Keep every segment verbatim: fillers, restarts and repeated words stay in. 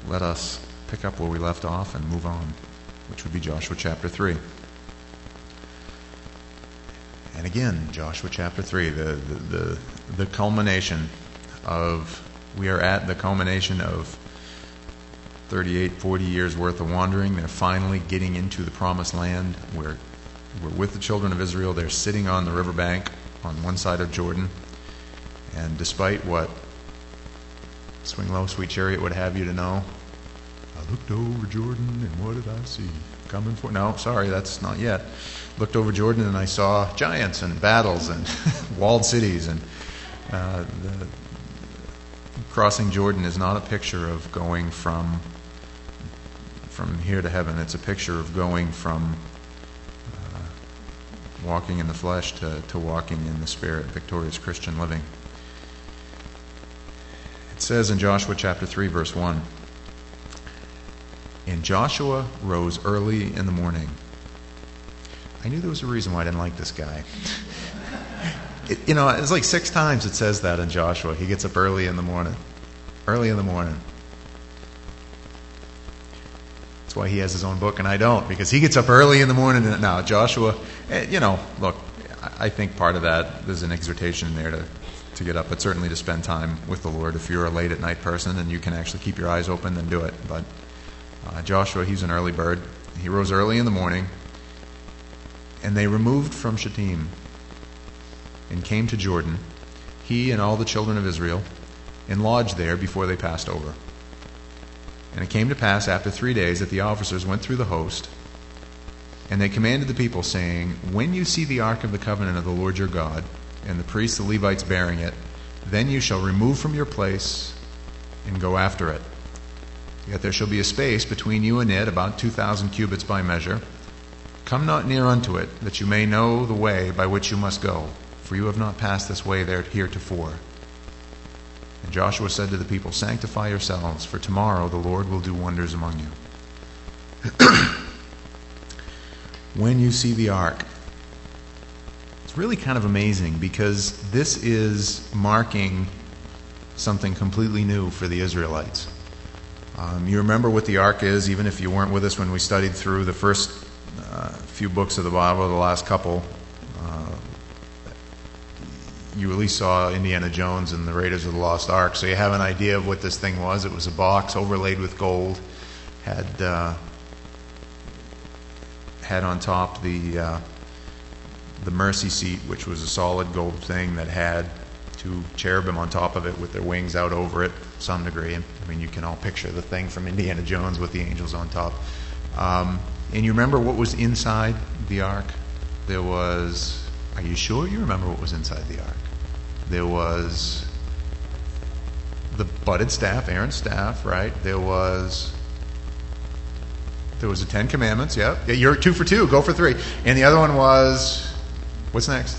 let us pick up where we left off and move on, which would be Joshua chapter three. And again, Joshua chapter three, the, the, the, the culmination of, we are at the culmination of thirty-eight, forty years worth of wandering. They're finally getting into the promised land. We're, we're with the children of Israel. They're sitting on the riverbank on one side of Jordan. And despite what Swing Low, Sweet Chariot would have you to know, I looked over Jordan and what did I see? Coming for... No, sorry, that's not yet. Looked over Jordan and I saw giants and battles and walled cities. And uh, the, crossing Jordan is not a picture of going from from here to heaven. It's a picture of going from uh, walking in the flesh to, to walking in the Spirit, victorious Christian living. It says in Joshua chapter three, verse one, "And Joshua rose early in the morning." I knew there was a reason why I didn't like this guy. It, you know, it's like six times it says that in Joshua. He gets up early in the morning. Early in the morning. That's why he has his own book and I don't, because he gets up early in the morning. Now, Joshua, you know, look, I think part of that, there's an exhortation there to, to get up, but certainly to spend time with the Lord. If you're a late at night person and you can actually keep your eyes open, then do it. But uh, Joshua, he's an early bird. He rose early in the morning, and they removed from Shittim and came to Jordan, he and all the children of Israel, and lodged there before they passed over. And it came to pass after three days that the officers went through the host, and they commanded the people, saying, "When you see the ark of the covenant of the Lord your God, and the priests, the Levites, bearing it, then you shall remove from your place and go after it. Yet there shall be a space between you and it, about two thousand cubits by measure. Come not near unto it, that you may know the way by which you must go, for you have not passed this way there heretofore." And Joshua said to the people, "Sanctify yourselves, for tomorrow the Lord will do wonders among you." When you see the ark. It's really kind of amazing, because this is marking something completely new for the Israelites. Um, you remember what the ark is, even if you weren't with us when we studied through the first uh, few books of the Bible, the last couple. Uh, you at least saw Indiana Jones and the Raiders of the Lost Ark, so you have an idea of what this thing was. It was a box overlaid with gold, had uh, had on top the uh, the mercy seat, which was a solid gold thing that had two cherubim on top of it with their wings out over it, to some degree. And I mean, you can all picture the thing from Indiana Jones with the angels on top. Um, and you remember what was inside the ark? There was... Are you sure you remember what was inside the ark? There was the budded staff, Aaron's staff, right? There was there was the Ten Commandments, yep. Yeah, you're two for two, go for three. And the other one was, what's next?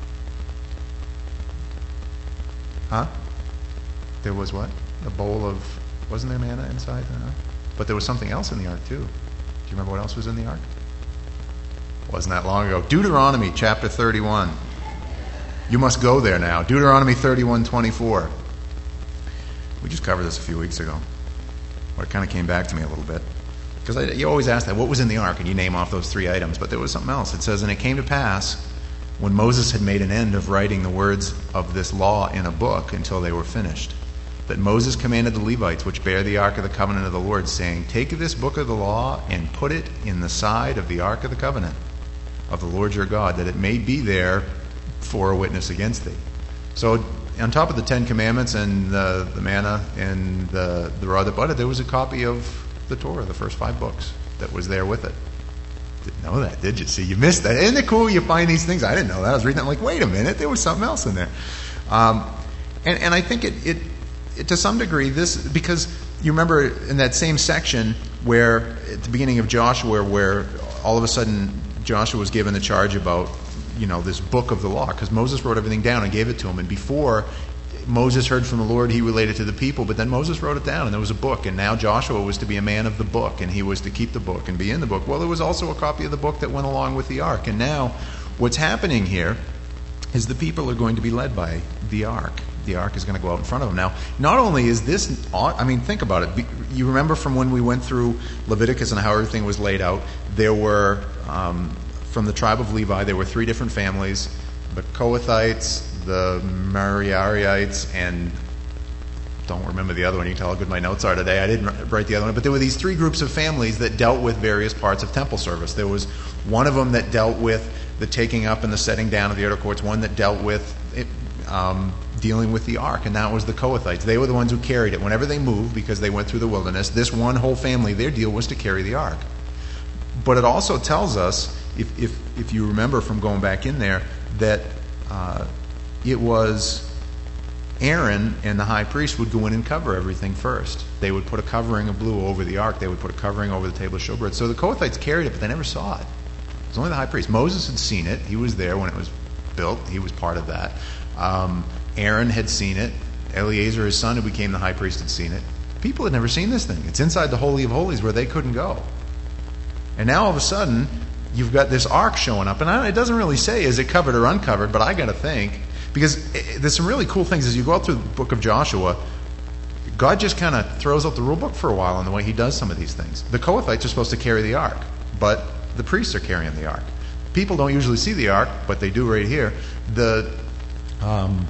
Huh? There was what? A bowl of, wasn't there manna inside the ark? But there was something else in the ark too. Do you remember what else was in the ark? Wasn't that long ago. Deuteronomy chapter thirty-one. You must go there now. Deuteronomy thirty-one twenty-four. We just covered this a few weeks ago. Or it kind of came back to me a little bit. Because you always ask that, what was in the ark? And you name off those three items. But there was something else. It says, "And it came to pass, when Moses had made an end of writing the words of this law in a book until they were finished, that Moses commanded the Levites, which bear the ark of the covenant of the Lord, saying, Take this book of the law and put it in the side of the ark of the covenant of the Lord your God, that it may be there for a witness against thee." So on top of the Ten Commandments and the, the manna and the, the rod that budded, there was a copy of the Torah, the first five books, that was there with it. Didn't know that, did you? See, you missed that. Isn't it cool you find these things? I didn't know that. I was reading it, I'm like, wait a minute, there was something else in there. Um, and, and I think it, it, it, to some degree, this, because you remember in that same section where, at the beginning of Joshua, where all of a sudden Joshua was given the charge about, you know, this book of the law, because Moses wrote everything down and gave it to him. And before Moses heard from the Lord, he related to the people, but then Moses wrote it down, and there was a book, and now Joshua was to be a man of the book, and he was to keep the book and be in the book. Well, there was also a copy of the book that went along with the ark, and now what's happening here is the people are going to be led by the ark. the ark is going to go out in front of them. Now, not only is this, I mean, think about it. You remember from when we went through Leviticus and how everything was laid out, there were, um, from the tribe of Levi, there were three different families, the Kohathites, the Merariites, and don't remember the other one. You can tell how good my notes are today. I didn't write the other one. But there were these three groups of families that dealt with various parts of temple service. There was one of them that dealt with the taking up and the setting down of the outer courts, one that dealt with it, um, dealing with the ark, and that was the Kohathites. They were the ones who carried it. Whenever they moved, because they went through the wilderness, this one whole family, their deal was to carry the ark. But it also tells us, if if, if you remember from going back in there, that uh, it was Aaron and the high priest would go in and cover everything first. They would put a covering of blue over the ark. They would put a covering over the table of showbread. So the Kohathites carried it, but they never saw it. It was only the high priest. Moses had seen it. He was there when it was built. He was part of that. Um, Aaron had seen it. Eleazar, his son, who became the high priest, had seen it. People had never seen this thing. It's inside the Holy of Holies where they couldn't go. And now all of a sudden, you've got this ark showing up. And it doesn't really say, is it covered or uncovered, but I got to think, because there's some really cool things as you go out through the book of Joshua. God just kind of throws out the rule book for a while in the way he does some of these things. The Kohathites are supposed to carry the ark, but the priests are carrying the ark. People don't usually see the ark, but they do right here. The um,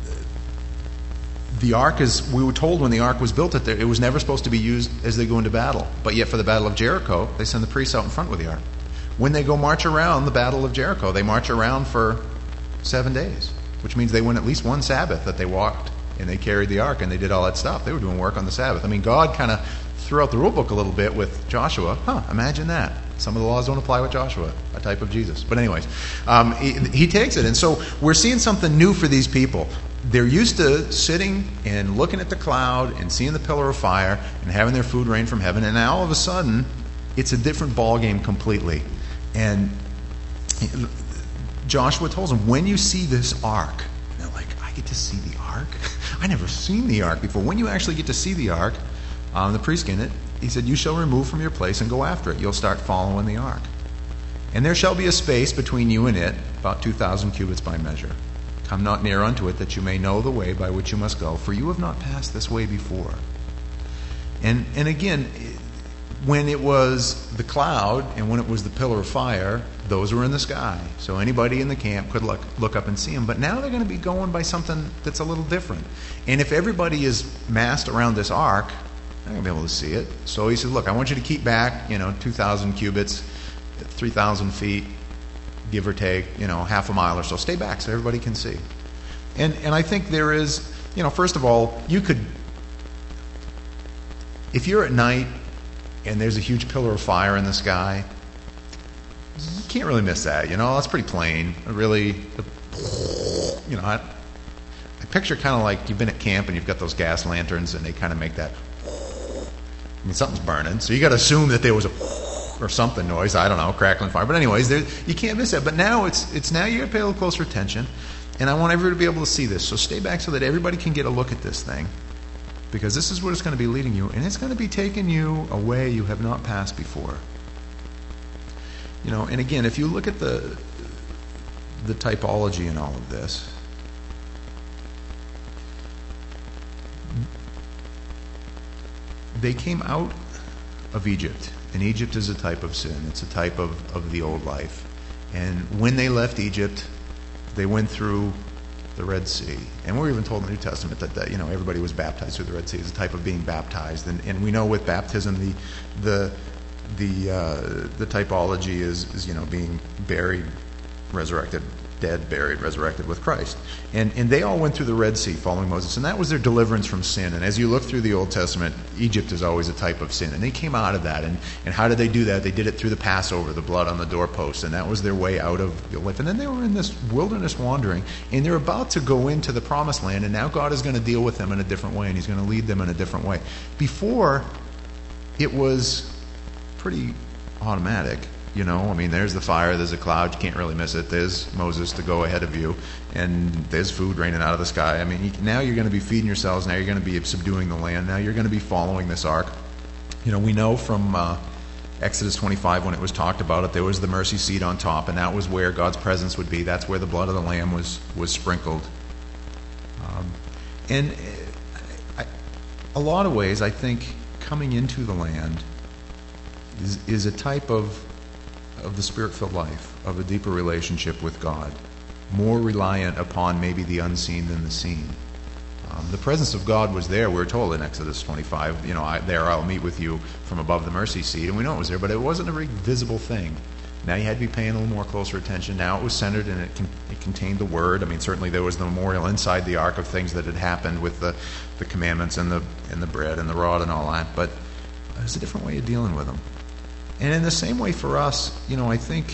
the ark is, we were told when the ark was built that it was never supposed to be used as they go into battle. But yet for the Battle of Jericho, they send the priests out in front with the ark. When they go march around the Battle of Jericho, they march around for seven days, which means they went at least one Sabbath that they walked and they carried the ark and they did all that stuff. They were doing work on the Sabbath. I mean, God kind of threw out the rule book a little bit with Joshua. Huh, imagine that. Some of the laws don't apply with Joshua, a type of Jesus. But anyways, um, he, he takes it. And so we're seeing something new for these people. They're used to sitting and looking at the cloud and seeing the pillar of fire and having their food rain from heaven. And now all of a sudden, it's a different ballgame completely. And Joshua tells them, when you see this ark, and they're like, I get to see the ark? I never seen the ark before. When you actually get to see the ark, um, the priest in it, he said, you shall remove from your place and go after it. You'll start following the ark. And there shall be a space between you and it, about two thousand cubits by measure. Come not near unto it, that you may know the way by which you must go, for you have not passed this way before. And and again, when it was the cloud and when it was the pillar of fire, those were in the sky. So anybody in the camp could look, look up and see them. But now they're going to be going by something that's a little different. And if everybody is massed around this ark, they're not going to be able to see it. So he said, look, I want you to keep back, you know, two thousand cubits, three thousand feet, give or take, you know, half a mile or so. Stay back so everybody can see. And and I think there is, you know, first of all, you could, if you're at night and there's a huge pillar of fire in the sky, you can't really miss that, you know. That's pretty plain. Really, you know, I, I picture kind of like you've been at camp and you've got those gas lanterns and they kind of make that, I mean, something's burning. So you got to assume that there was a or something noise. I don't know, crackling fire. But anyways, there, you can't miss that. But now it's it's now you got to pay a little closer attention. And I want everybody to be able to see this. So stay back so that everybody can get a look at this thing. Because this is what it's going to be leading you. And it's going to be taking you a way you have not passed before. You know, and again, if you look at the the typology in all of this, they came out of Egypt. And Egypt is a type of sin. It's a type of, of the old life. And when they left Egypt, they went through the Red Sea. And we're even told in the New Testament that, that you know, everybody was baptized through the Red Sea. It's a type of being baptized. And, and we know with baptism, the the the uh, the typology is, is, you know, being buried, resurrected, dead, buried, resurrected with Christ. And and they all went through the Red Sea following Moses. And that was their deliverance from sin. And as you look through the Old Testament, Egypt is always a type of sin. And they came out of that. And, and how did they do that? They did it through the Passover, the blood on the doorpost. And that was their way out of life. And then they were in this wilderness wandering. And they're about to go into the Promised Land. And now God is going to deal with them in a different way. And He's going to lead them in a different way. Before, it was pretty automatic. You know, I mean, there's the fire, there's a cloud, you can't really miss it. There's Moses to go ahead of you, and there's food raining out of the sky. I mean, you, now you're going to be feeding yourselves, now you're going to be subduing the land, now you're going to be following this ark. You know, we know from uh, Exodus twenty-five when it was talked about it, there was the mercy seat on top, and that was where God's presence would be. That's where the blood of the lamb was, was sprinkled. Um, And I, a lot of ways, I think coming into the land is, is a type of of the Spirit-filled life, of a deeper relationship with God, more reliant upon maybe the unseen than the seen. Um, the presence of God was there. We were told in Exodus twenty-five, you know, I, there I'll meet with you from above the mercy seat, and we know it was there, but it wasn't a very visible thing. Now you had to be paying a little more closer attention. Now it was centered and it, con- it contained the Word. I mean, certainly there was the memorial inside the ark of things that had happened with the, the commandments and the and the bread and the rod and all that, but it was a different way of dealing with them. And in the same way for us, you know, I think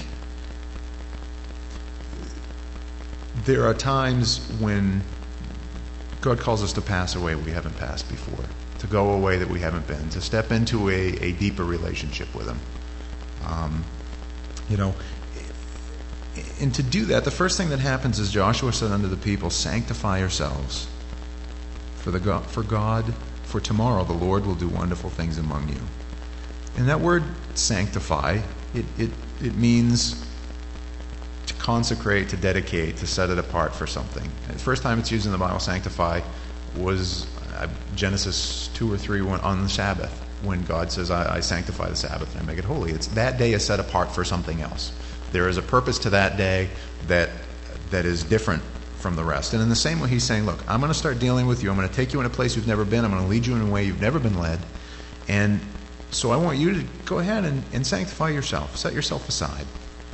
there are times when God calls us to pass away we haven't passed before, to go away that we haven't been, to step into a, a deeper relationship with Him. Um, you know, and to do that, the first thing that happens is Joshua said unto the people, sanctify yourselves, for the God, for God, for tomorrow the Lord will do wonderful things among you. And that word sanctify, it, it, it means to consecrate, to dedicate, to set it apart for something. And the first time it's used in the Bible, sanctify, was uh, Genesis two or three when, on the Sabbath, when God says, I, I sanctify the Sabbath and I make it holy. It's that day is set apart for something else. There is a purpose to that day that that is different from the rest. And in the same way, He's saying, look, I'm going to start dealing with you. I'm going to take you in a place you've never been. I'm going to lead you in a way you've never been led. And so I want you to go ahead and, and sanctify yourself. Set yourself aside.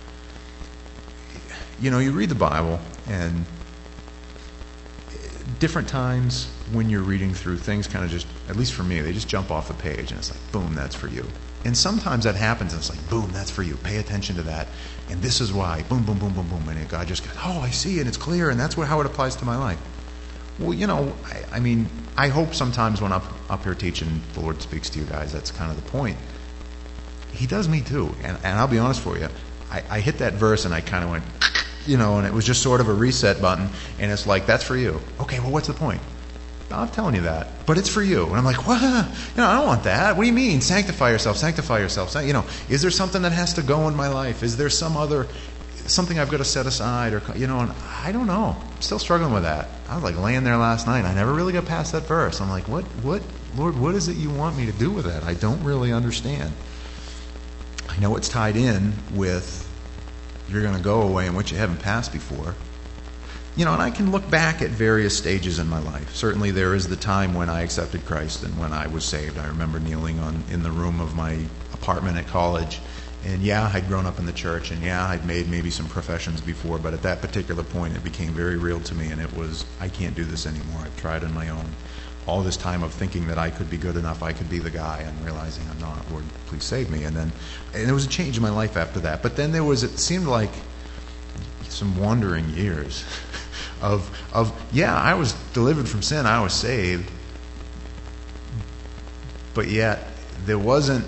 You know, you read the Bible, and different times when you're reading through, things kind of just, at least for me, they just jump off the page, and it's like, boom, that's for you. And sometimes that happens, and it's like, boom, that's for you. Pay attention to that. And this is why. Boom, boom, boom, boom, boom. And God just goes, oh, I see, and it's clear, and that's what, how it applies to my life. Well, you know, I, I mean, I hope sometimes when I'm up here teaching, the Lord speaks to you guys. That's kind of the point. He does me too. And, and I'll be honest for you. I, I hit that verse and I kind of went, you know, and it was just sort of a reset button. And it's like, that's for you. Okay, well, what's the point? I'm telling you that. But it's for you. And I'm like, what? You know, I don't want that. What do you mean? Sanctify yourself, sanctify yourself. You know, is there something that has to go in my life? Is there some other... something I've got to set aside, or, you know, and I don't know. I'm still struggling with that. I was like laying there last night. I never really got past that verse. I'm like, what, what, Lord, what is it you want me to do with that? I don't really understand. I know it's tied in with you're going to go away in which you haven't passed before. You know, and I can look back at various stages in my life. Certainly there is the time when I accepted Christ and when I was saved. I remember kneeling on in the room of my apartment at college. And yeah, I'd grown up in the church, and yeah, I'd made maybe some professions before, but at that particular point it became very real to me, and it was, I can't do this anymore. I've tried on my own. All this time of thinking that I could be good enough, I could be the guy, and realizing I'm not. Lord, please save me. And then, and there was a change in my life after that. But then there was, it seemed like some wandering years of, of yeah, I was delivered from sin, I was saved, but yet there wasn't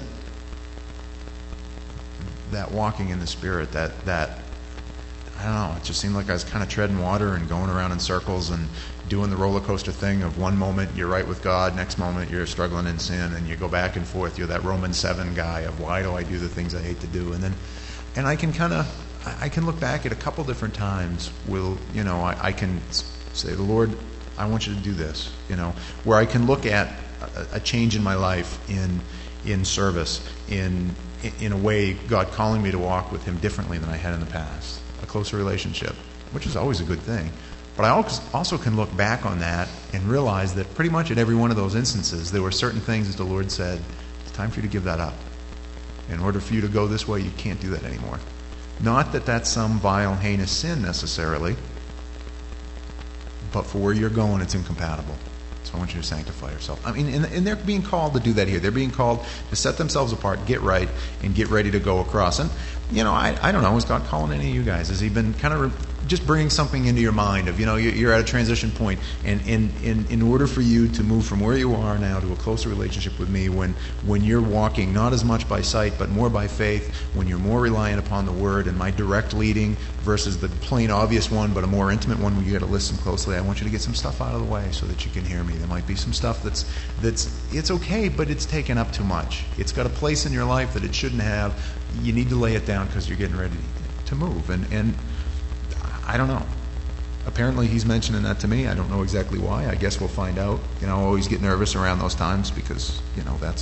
that walking in the Spirit, that, that, I don't know, it just seemed like I was kind of treading water and going around in circles and doing the roller coaster thing of one moment you're right with God, next moment you're struggling in sin, and you go back and forth. You're that Romans seven guy of why do I do the things I hate to do? And then, and I can kind of, I can look back at a couple different times. Will, you know, I, I can say, the Lord, I want you to do this, you know, where I can look at a, a change in my life in, in service, in, in a way, God calling me to walk with Him differently than I had in the past. A closer relationship, which is always a good thing. But I also can look back on that and realize that pretty much at every one of those instances, there were certain things that the Lord said, it's time for you to give that up. In order for you to go this way, you can't do that anymore. Not that that's some vile, heinous sin necessarily, but for where you're going, it's incompatible. So I want you to sanctify yourself. I mean, and, and they're being called to do that here. They're being called to set themselves apart, get right, and get ready to go across. And, you know, I, I don't know, is God calling any of you guys? Has He been kind of re- just bringing something into your mind of, you know, you're at a transition point, and in, in, in order for you to move from where you are now to a closer relationship with me, when, when you're walking not as much by sight but more by faith, when you're more reliant upon the Word and my direct leading versus the plain obvious one but a more intimate one where you got to listen closely, I want you to get some stuff out of the way so that you can hear me. There might be some stuff that's, that's it's okay, but it's taken up too much. It's got a place in your life that it shouldn't have. You need to lay it down because you're getting ready to move. And, and I don't know. apparently he's mentioning that to me. I don't know exactly why. I guess we'll find out. You know, I always get nervous around those times because, you know, that's,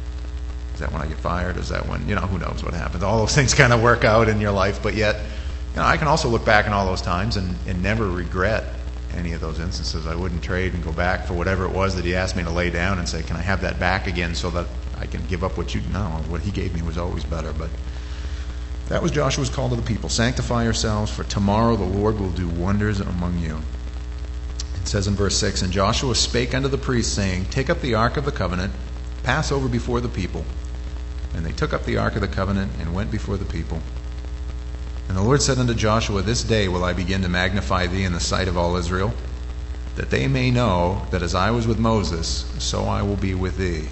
is that when I get fired? Is that when, you know, who knows what happens? All those things kind of work out in your life, but yet, you know, I can also look back on all those times and, and never regret any of those instances. I wouldn't trade and go back for whatever it was that he asked me to lay down and say, can I have that back again so that I can give up what you know. What he gave me was always better. But that was Joshua's call to the people. Sanctify yourselves, for tomorrow the Lord will do wonders among you. It says in verse six, And Joshua spake unto the priests, saying, Take up the ark of the covenant, pass over before the people. And they took up the ark of the covenant and went before the people. And the Lord said unto Joshua, This day will I begin to magnify thee in the sight of all Israel, that they may know that as I was with Moses, so I will be with thee.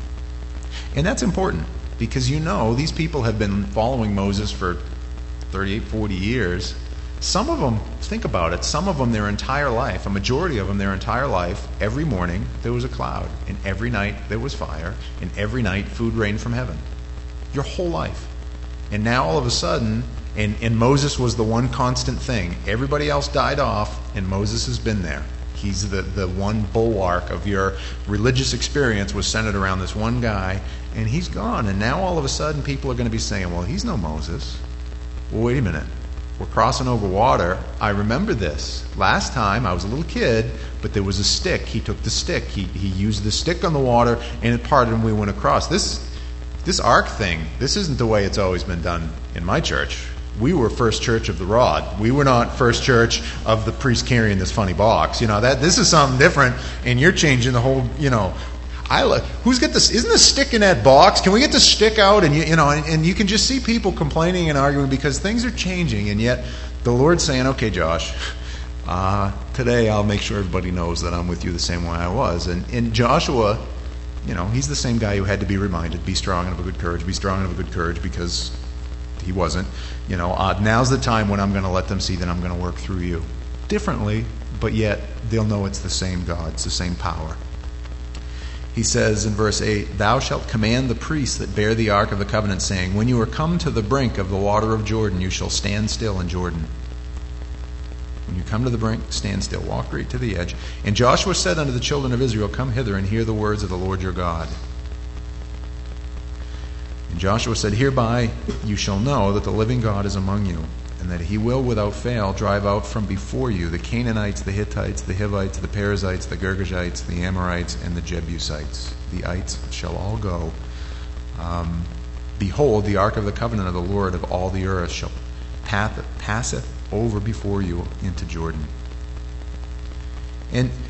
And that's important, because you know these people have been following Moses for thirty-eight, forty years. Some of them, think about it, some of them their entire life, a majority of them their entire life, every morning there was a cloud, and every night there was fire, and every night food rained from heaven. Your whole life. And now all of a sudden, and, and Moses was the one constant thing. Everybody else died off, and Moses has been there. He's the, the one bulwark of your religious experience was centered around this one guy, and he's gone. And now all of a sudden people are going to be saying, well, he's no Moses. Well, wait a minute. We're crossing over water. I remember this. Last time I was a little kid, but there was a stick. He took the stick. He, he used the stick on the water, and it parted, and we went across. This, this ark thing, this isn't the way it's always been done in my church. We were First Church of the Rod. We were not First Church of the priest carrying this funny box. You know, that this is something different, and you're changing the whole, you know. I look, who's got this? Isn't the stick in that box? Can we get the stick out? And you, you know, and, and you can just see people complaining and arguing because things are changing, and yet the Lord's saying, okay, Josh, uh, today I'll make sure everybody knows that I'm with you the same way I was. And, and Joshua, you know, he's the same guy who had to be reminded, be strong and of a good courage, be strong and of a good courage, because he wasn't. You know, uh, now's the time when I'm going to let them see that I'm going to work through you. Differently, but yet they'll know it's the same God, it's the same power. He says in verse eight, Thou shalt command the priests that bear the ark of the covenant, saying, When you are come to the brink of the water of Jordan, you shall stand still in Jordan. When you come to the brink, stand still, walk right to the edge. And Joshua said unto the children of Israel, Come hither and hear the words of the Lord your God. And Joshua said, Hereby you shall know that the living God is among you, and that he will without fail drive out from before you the Canaanites, the Hittites, the Hivites, the Perizzites, the Girgashites, the Amorites, and the Jebusites. The ites shall all go. Um, Behold, the ark of the covenant of the Lord of all the earth shall path, passeth over before you into Jordan. And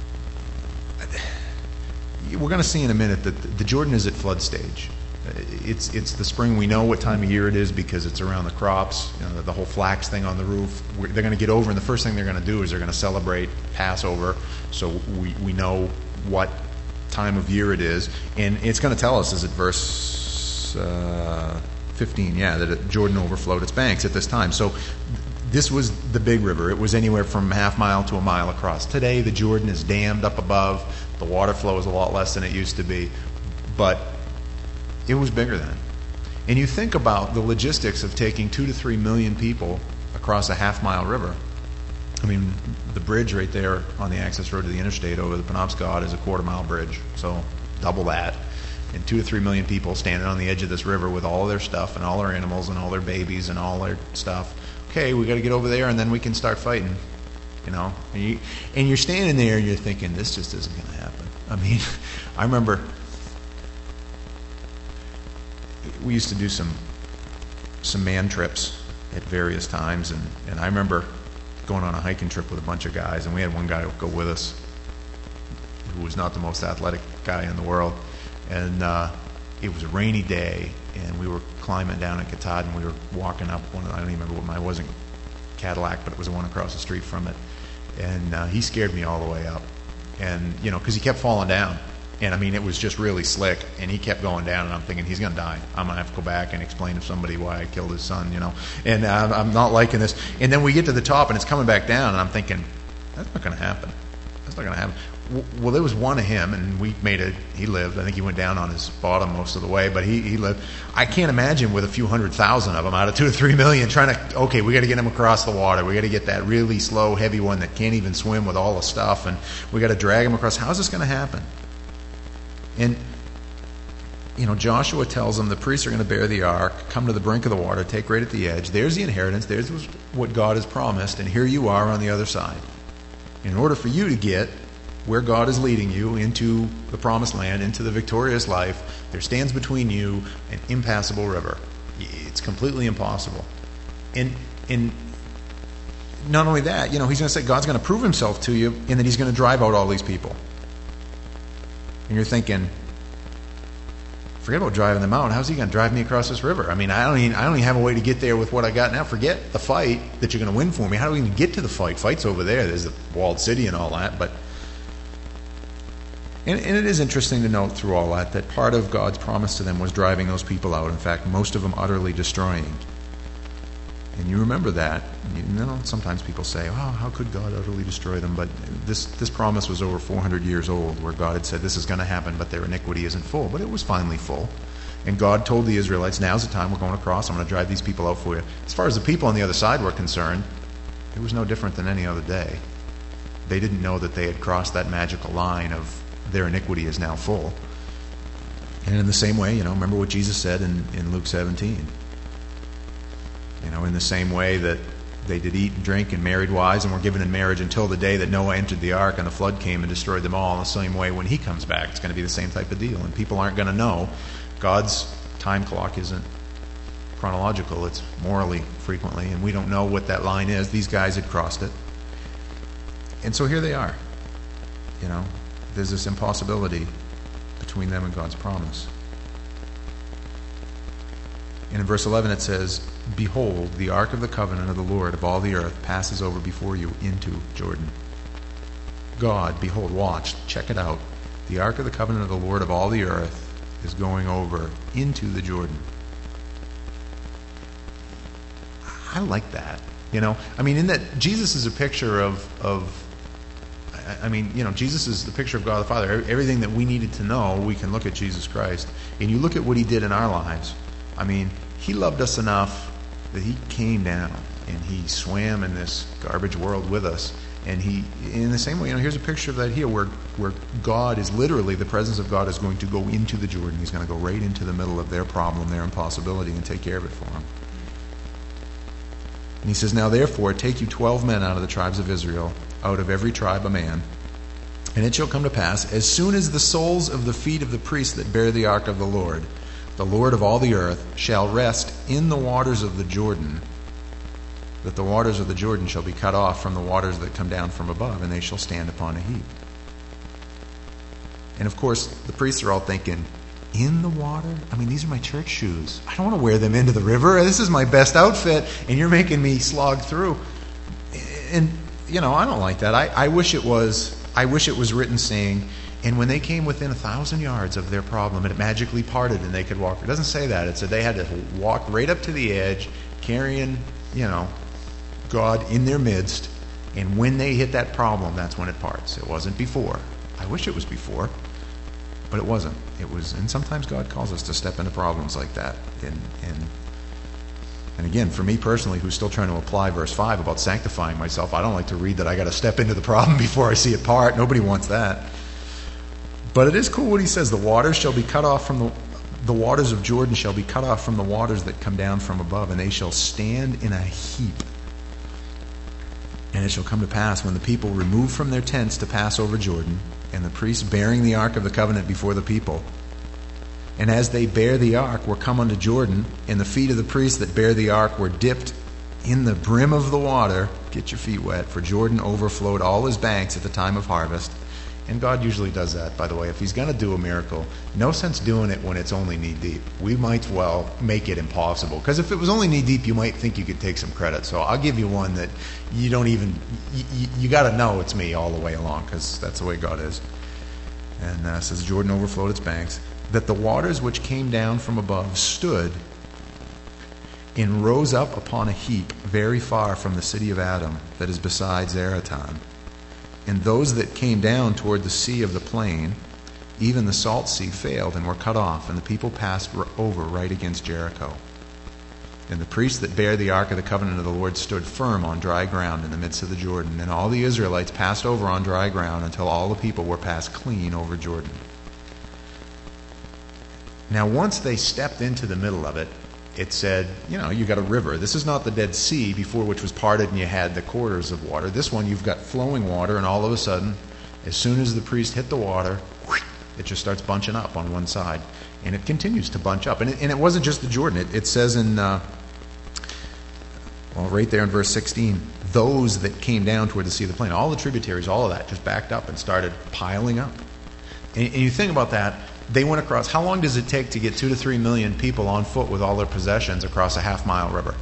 we're going to see in a minute that the Jordan is at flood stage. It's it's the spring. We know what time of year it is because it's around the crops. You know, the, the whole flax thing on the roof. We're, they're going to get over, and the first thing they're going to do is they're going to celebrate Passover. So we, we know what time of year it is, and it's going to tell us, is it verse uh, fifteen? Yeah, that it, Jordan overflowed its banks at this time. So this was the big river. It was anywhere from a half mile to a mile across. Today the Jordan is dammed up above. The water flow is a lot less than it used to be, but it was bigger then. And you think about the logistics of taking two to three million people across a half mile river. I mean, the bridge right there on the access road to the interstate over the Penobscot is a quarter mile bridge, so double that. And two to three million people standing on the edge of this river with all of their stuff and all their animals and all their babies and all their stuff. Okay, we got to get over there and then we can start fighting. You know, and, you, and you're standing there and you're thinking, this just isn't going to happen. I mean, I remember we used to do some some man trips at various times, and, and I remember going on a hiking trip with a bunch of guys, and we had one guy go with us who was not the most athletic guy in the world, and uh, it was a rainy day, and we were climbing down in Katahdin, and we were walking up one of the, I don't even remember what my, it wasn't Cadillac, but it was the one across the street from it, and uh, he scared me all the way up, and you know, because he kept falling down. And I mean, it was just really slick, and he kept going down, and I'm thinking, he's going to die. I'm going to have to go back and explain to somebody why I killed his son, you know. And uh, I'm not liking this. And then we get to the top, and it's coming back down, and I'm thinking, that's not going to happen. That's not going to happen. Well, there was one of him, and we made it. He lived. I think he went down on his bottom most of the way, but he, he lived. I can't imagine with a few hundred thousand of them out of two or three million trying to, okay, we got to get him across the water. We got to get that really slow, heavy one that can't even swim with all the stuff, and we got to drag him across. How's this going to happen? And, you know, Joshua tells them the priests are going to bear the ark, come to the brink of the water, take right at the edge. There's the inheritance. There's what God has promised, and here you are on the other side. In order for you to get where God is leading you into the promised land, into the victorious life, there stands between you an impassable river. It's completely impossible. And, and not only that, you know, he's going to say God's going to prove himself to you in that he's going to drive out all these people. And you're thinking, forget about driving them out. How's he going to drive me across this river? I mean, I don't even, I don't even have a way to get there with what I got now. Forget the fight that you're going to win for me. How do we even get to the fight? Fight's over there. There's the walled city and all that, but And, and it is interesting to note through all that that part of God's promise to them was driving those people out. In fact, most of them utterly destroying. And you remember that. You know, sometimes people say, oh, how could God utterly destroy them? But this, this promise was over four hundred years old, where God had said this is going to happen, but their iniquity isn't full. But it was finally full. And God told the Israelites, now's the time, we're going across, I'm going to drive these people out for you. As far as the people on the other side were concerned, it was no different than any other day. They didn't know that they had crossed that magical line of their iniquity is now full. And in the same way, you know, remember what Jesus said in, in Luke seventeen. You know, in the same way that they did eat and drink and married wives and were given in marriage until the day that Noah entered the ark and the flood came and destroyed them all. In the same way, when he comes back, it's going to be the same type of deal. And people aren't going to know. God's time clock isn't chronological. It's morally frequently. And we don't know what that line is. These guys had crossed it. And so here they are. You know, there's this impossibility between them and God's promise. And in verse eleven it says, behold, the ark of the covenant of the Lord of all the earth passes over before you into Jordan. God, behold, watch, check it out. The ark of the covenant of the Lord of all the earth is going over into the Jordan. I like that. You know, I mean, in that Jesus is a picture of, of I mean, you know, Jesus is the picture of God the Father. Everything that we needed to know, we can look at Jesus Christ. And you look at what he did in our lives. I mean, he loved us enough that he came down and he swam in this garbage world with us. And he, in the same way, you know, here's a picture of that here where, where God is literally, the presence of God is going to go into the Jordan. He's going to go right into the middle of their problem, their impossibility, and take care of it for them. And he says, now therefore, take you twelve men out of the tribes of Israel, out of every tribe a man. And it shall come to pass, as soon as the soles of the feet of the priests that bear the ark of the Lord, the Lord of all the earth, shall rest in the waters of the Jordan, that the waters of the Jordan shall be cut off from the waters that come down from above, and they shall stand upon a heap. And of course, the priests are all thinking, in the water? I mean, these are my church shoes. I don't want to wear them into the river. This is my best outfit, and you're making me slog through. And, you know, I don't like that. I, I wish it was, I wish it was written saying, and when they came within a thousand yards of their problem, it magically parted and they could walk. It doesn't say that. It said they had to walk right up to the edge, carrying, you know, God in their midst, and when they hit that problem, that's when it parts. It wasn't before. I wish it was before, but it wasn't. It was, and sometimes God calls us to step into problems like that. And and and again, for me personally, who's still trying to apply verse five about sanctifying myself, I don't like to read that I got to step into the problem before I see it part. Nobody wants that. But it is cool what he says. The waters shall be cut off from the the waters of Jordan shall be cut off from the waters that come down from above, and they shall stand in a heap. And it shall come to pass, when the people remove from their tents to pass over Jordan, and the priests bearing the ark of the covenant before the people, and as they bear the ark were come unto Jordan, and the feet of the priests that bear the ark were dipped in the brim of the water, get your feet wet, for Jordan overflowed all his banks at the time of harvest. And God usually does that, by the way. If he's going to do a miracle, no sense doing it when it's only knee-deep. We might well make it impossible. Because if it was only knee-deep, you might think you could take some credit. So I'll give you one that you don't even, you, you got to know it's me all the way along, because that's the way God is. And uh, it says, Jordan overflowed its banks, that the waters which came down from above stood and rose up upon a heap very far from the city of Adam, that is beside Zaratan. And those that came down toward the sea of the plain, even the salt sea, failed and were cut off, and the people passed over right against Jericho. And the priests that bare the ark of the covenant of the Lord stood firm on dry ground in the midst of the Jordan. And all the Israelites passed over on dry ground until all the people were passed clean over Jordan. Now, once they stepped into the middle of it, it said, you know, you got a river. This is not the Dead Sea before, which was parted and you had the quarters of water. This one, you've got flowing water, and all of a sudden, as soon as the priest hit the water, it just starts bunching up on one side. And it continues to bunch up. And it, and it wasn't just the Jordan. It, it says in, uh, well, right there in verse sixteen, those that came down toward the sea of the plain, all the tributaries, all of that just backed up and started piling up. And, and you think about that, they went across, how long does it take to get two to three million people on foot with all their possessions across a half mile river?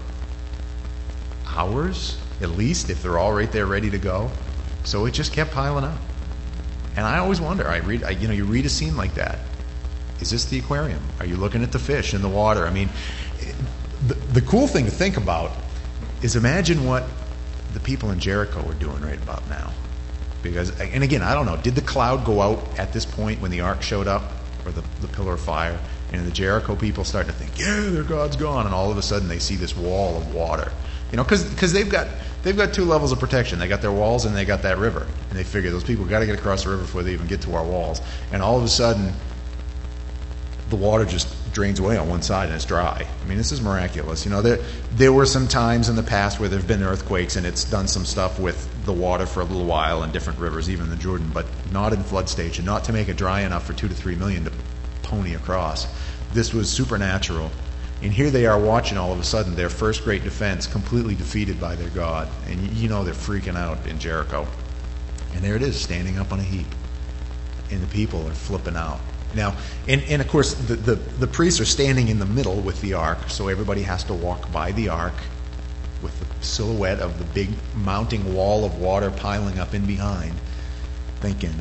Hours, at least, if they're all right there ready to go. So it just kept piling up. And I always wonder, I read, I, you know, you read a scene like that. Is this the aquarium? Are you looking at the fish in the water? I mean, the, the cool thing to think about is imagine what the people in Jericho are doing right about now. Because, and again, I don't know, did the cloud go out at this point when the ark showed up, or the, the pillar of fire, and the Jericho people start to think, yeah, their God's gone, and all of a sudden they see this wall of water. You know, because because they've got they've got two levels of protection. They got their walls and they got that river, and they figure those people got to get across the river before they even get to our walls. And all of a sudden, the water just drains away on one side and it's dry. I mean, this is miraculous. You know, there there were some times in the past where there have been earthquakes and it's done some stuff with the water for a little while in different rivers, even the Jordan, but not in flood stage, and not to make it dry enough for two to three million to pony across. This was supernatural. And here they are watching all of a sudden their first great defense completely defeated by their God. And you know they're freaking out in Jericho. And there it is, standing up on a heap. And the people are flipping out. Now, and, and of course, the, the, the priests are standing in the middle with the ark, so everybody has to walk by the ark with the silhouette of the big mounting wall of water piling up in behind, thinking,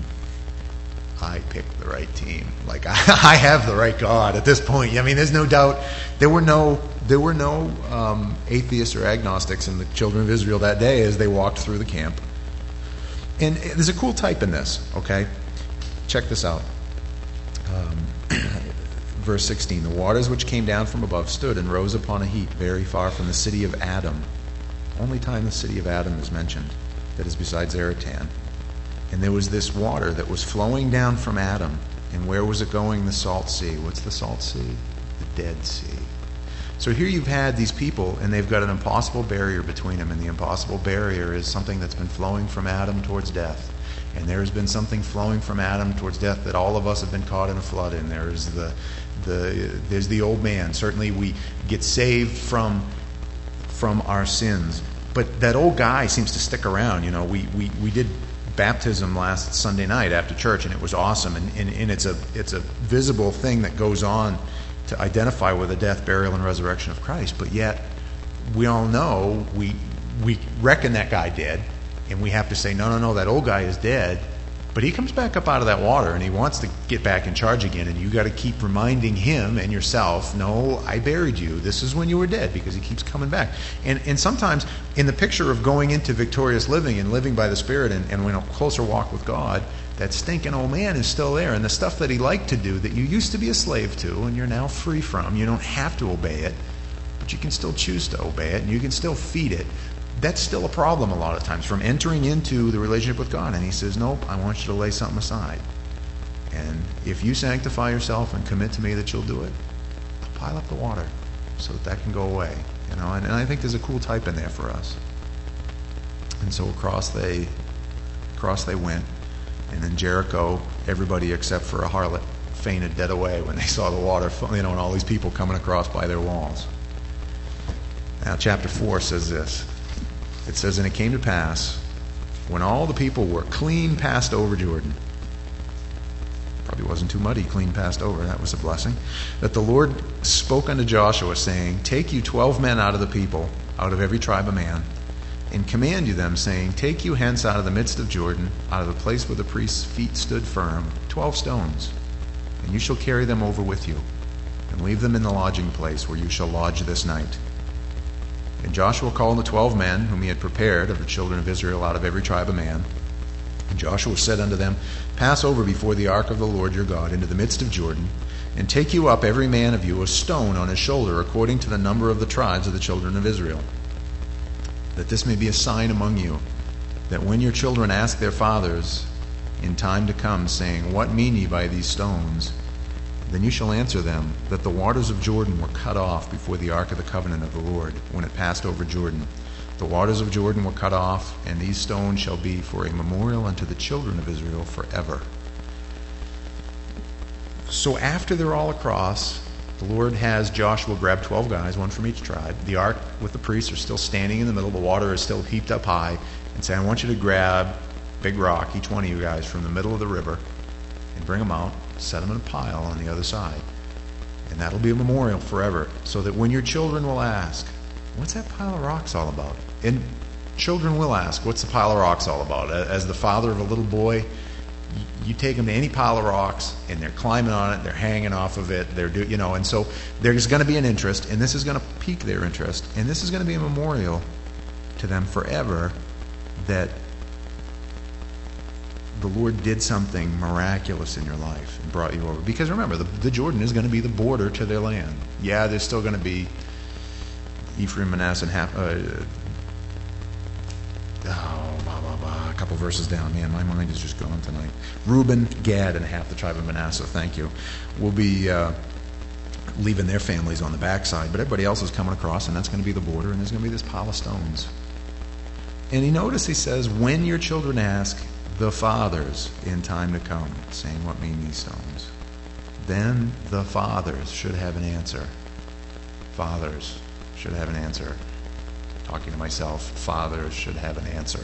I picked the right team. Like, I, I have the right God at this point. I mean, there's no doubt. There were no there were no um, atheists or agnostics in the children of Israel that day as they walked through the camp. And there's a cool type in this, okay? Check this out. Um, verse sixteen, the waters which came down from above stood and rose upon a heap very far from the city of Adam. Only time the city of Adam is mentioned, that is besides Zaratan. And there was this water that was flowing down from Adam. And where was it going? The Salt Sea. What's the Salt Sea? The Dead Sea. So here you've had these people, and they've got an impossible barrier between them. And the impossible barrier is something that's been flowing from Adam towards death. And there has been something flowing from Adam towards death that all of us have been caught in a flood in. There's the, the, there's the old man. Certainly we get saved from, from our sins. But that old guy seems to stick around. You know, we, we, we did baptism last Sunday night after church, and it was awesome. And, and, and it's a it's a visible thing that goes on to identify with the death, burial, and resurrection of Christ. But yet, we all know, we we reckon that guy dead, and we have to say, no, no, no, that old guy is dead. But he comes back up out of that water, and he wants to get back in charge again. And you got to keep reminding him and yourself, no, I buried you. This is when you were dead, because he keeps coming back. And and sometimes in the picture of going into victorious living and living by the Spirit and, and in a closer walk with God, that stinking old man is still there. And the stuff that he liked to do that you used to be a slave to and you're now free from, you don't have to obey it, but you can still choose to obey it, and you can still feed it. That's still a problem a lot of times from entering into the relationship with God. And he says, nope, I want you to lay something aside. And if you sanctify yourself and commit to me that you'll do it, I'll pile up the water so that that can go away. You know, and, and I think there's a cool type in there for us. And so across they, across they went. And then Jericho, everybody except for a harlot fainted dead away when they saw the water, you know, and all these people coming across by their walls. Now chapter four says this. It says, and it came to pass, when all the people were clean passed over Jordan, probably wasn't too muddy, clean passed over, that was a blessing, that the Lord spoke unto Joshua, saying, take you twelve men out of the people, out of every tribe of man, and command you them, saying, take you hence out of the midst of Jordan, out of the place where the priest's feet stood firm, twelve stones, and you shall carry them over with you, and leave them in the lodging place where you shall lodge this night. And Joshua called the twelve men whom he had prepared of the children of Israel out of every tribe of man. And Joshua said unto them, Pass over before the ark of the Lord your God into the midst of Jordan, and take you up every man of you a stone on his shoulder, according to the number of the tribes of the children of Israel, that this may be a sign among you, that when your children ask their fathers in time to come, saying, What mean ye by these stones? Then you shall answer them, that the waters of Jordan were cut off before the ark of the covenant of the Lord, when it passed over Jordan. The waters of Jordan were cut off, and these stones shall be for a memorial unto the children of Israel forever. So after they're all across, the Lord has Joshua grab twelve guys, one from each tribe. The ark with the priests are still standing in the middle. The water is still heaped up high. And say, I want you to grab a big rock, each one of you guys, from the middle of the river, and bring them out, set them in a pile on the other side. And that'll be a memorial forever, so that when your children will ask, what's that pile of rocks all about? And children will ask, what's the pile of rocks all about? As the father of a little boy, you take them to any pile of rocks, and they're climbing on it, they're hanging off of it, they're do, you know, and so there's going to be an interest, and this is going to pique their interest, and this is going to be a memorial to them forever that the Lord did something miraculous in your life and brought you over. Because remember, the, the Jordan is going to be the border to their land. Yeah, there's still going to be Ephraim, Manasseh, and half. Uh, oh, blah, blah, blah. A couple verses down. Man, my mind is just gone tonight. Reuben, Gad, and half the tribe of Manasseh, thank you, will be uh, leaving their families on the backside. But everybody else is coming across, and that's going to be the border, and there's going to be this pile of stones. And you notice he says, when your children ask the fathers in time to come, saying, what mean these stones? Then the fathers should have an answer. Fathers should have an answer. Talking to myself, fathers should have an answer.